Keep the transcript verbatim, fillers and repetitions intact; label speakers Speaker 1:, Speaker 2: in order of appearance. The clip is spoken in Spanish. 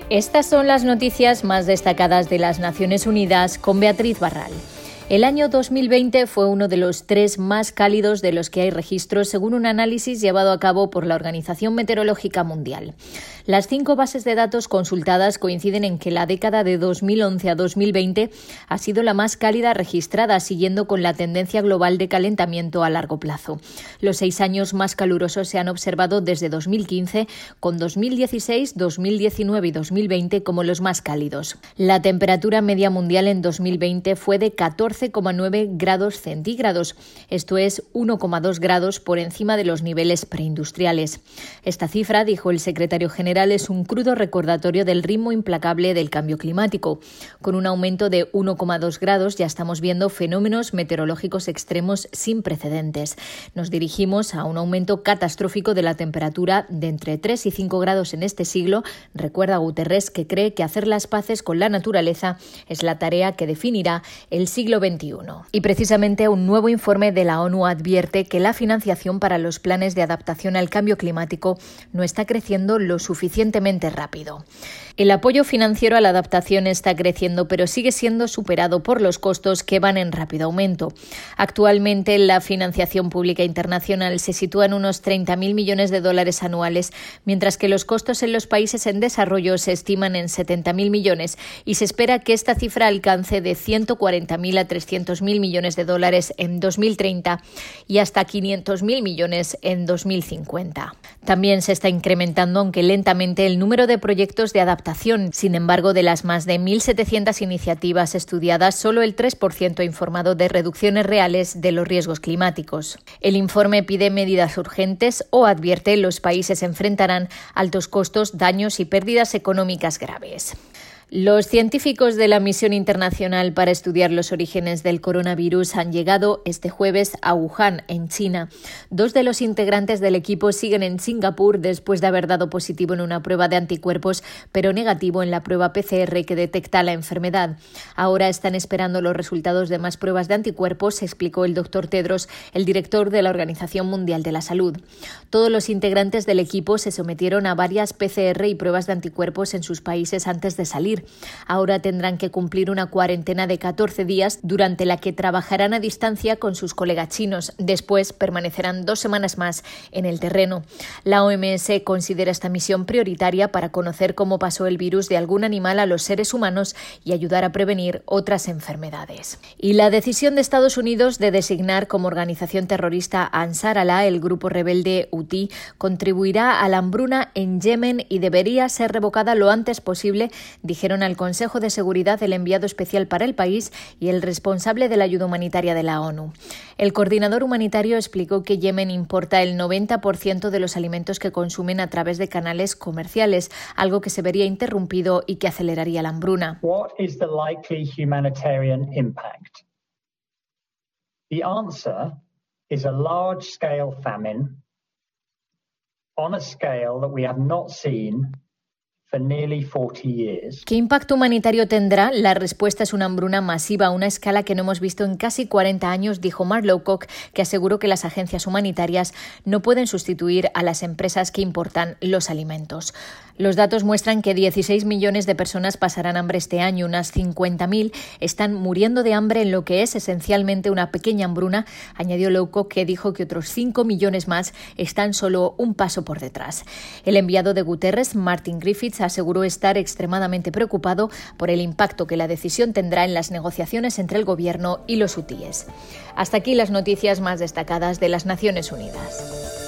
Speaker 1: Estas son las noticias más destacadas de las Naciones Unidas con Beatriz Barral. El año dos mil veinte fue uno de los tres más cálidos de los que hay registros, según un análisis llevado a cabo por la Organización Meteorológica Mundial. Las cinco bases de datos consultadas coinciden en que la década de dos mil once a dos mil veinte ha sido la más cálida registrada, siguiendo con la tendencia global de calentamiento a largo plazo. Los seis años más calurosos se han observado desde dos mil quince, con dos mil dieciséis, dos mil diecinueve y dos mil veinte como los más cálidos. La temperatura media mundial en dos mil veinte fue de catorce coma nueve grados centígrados, esto es uno coma dos grados por encima de los niveles preindustriales. Esta cifra, dijo el secretario general, es un crudo recordatorio del ritmo implacable del cambio climático. Con un aumento de uno coma dos grados ya estamos viendo fenómenos meteorológicos extremos sin precedentes. Nos dirigimos a un aumento catastrófico de la temperatura de entre tres y cinco grados en este siglo, recuerda Guterres, que cree que hacer las paces con la naturaleza es la tarea que definirá el siglo veintiuno. Y precisamente un nuevo informe de la ONU advierte que la financiación para los planes de adaptación al cambio climático no está creciendo lo suficientemente rápido. El apoyo financiero a la adaptación está creciendo, pero sigue siendo superado por los costos, que van en rápido aumento. Actualmente, la financiación pública internacional se sitúa en unos treinta mil millones de dólares anuales, mientras que los costos en los países en desarrollo se estiman en setenta mil millones y se espera que esta cifra alcance de ciento cuarenta mil a trescientos mil millones de dólares en dos mil treinta y hasta quinientos mil millones en dos mil cincuenta. También se está incrementando, aunque lentamente, el número de proyectos de adaptación. Sin embargo, de las más de mil setecientas iniciativas estudiadas, solo el tres por ciento ha informado de reducciones reales de los riesgos climáticos. El informe pide medidas urgentes o advierte que los países enfrentarán altos costos, daños y pérdidas económicas graves. Los científicos de la Misión Internacional para estudiar los orígenes del coronavirus han llegado este jueves a Wuhan, en China. Dos de los integrantes del equipo siguen en Singapur después de haber dado positivo en una prueba de anticuerpos, pero negativo en la prueba P C R que detecta la enfermedad. Ahora están esperando los resultados de más pruebas de anticuerpos, explicó el doctor Tedros, el director de la Organización Mundial de la Salud. Todos los integrantes del equipo se sometieron a varias P C R y pruebas de anticuerpos en sus países antes de salir. Ahora tendrán que cumplir una cuarentena de catorce días durante la que trabajarán a distancia con sus colegas chinos. Después permanecerán dos semanas más en el terreno. La O M S considera esta misión prioritaria para conocer cómo pasó el virus de algún animal a los seres humanos y ayudar a prevenir otras enfermedades. Y la decisión de Estados Unidos de designar como organización terrorista a Ansar Allah, el grupo rebelde Hutí, contribuirá a la hambruna en Yemen y debería ser revocada lo antes posible, dijeron al Consejo de Seguridad el enviado especial para el país y el responsable de la ayuda humanitaria de la ONU. El coordinador humanitario explicó que Yemen importa el noventa por ciento de los alimentos que consumen a través de canales comerciales, algo que se vería interrumpido y que aceleraría la hambruna.
Speaker 2: What is the likely humanitarian impact? The answer is a large-scale famine on a scale that we have not seen for nearly forty years.
Speaker 1: ¿Qué impacto humanitario tendrá? La respuesta es una hambruna masiva a una escala que no hemos visto en casi cuarenta años, dijo Mark Lowcock, que aseguró que las agencias humanitarias no pueden sustituir a las empresas que importan los alimentos. Los datos muestran que dieciséis millones de personas pasarán hambre este año. Unas cincuenta mil están muriendo de hambre en lo que es esencialmente una pequeña hambruna, añadió Lowcock, que dijo que otros cinco millones más están solo un paso por detrás. El enviado de Guterres, Martin Griffiths, aseguró estar extremadamente preocupado por el impacto que la decisión tendrá en las negociaciones entre el gobierno y los hutíes. Hasta aquí las noticias más destacadas de las Naciones Unidas.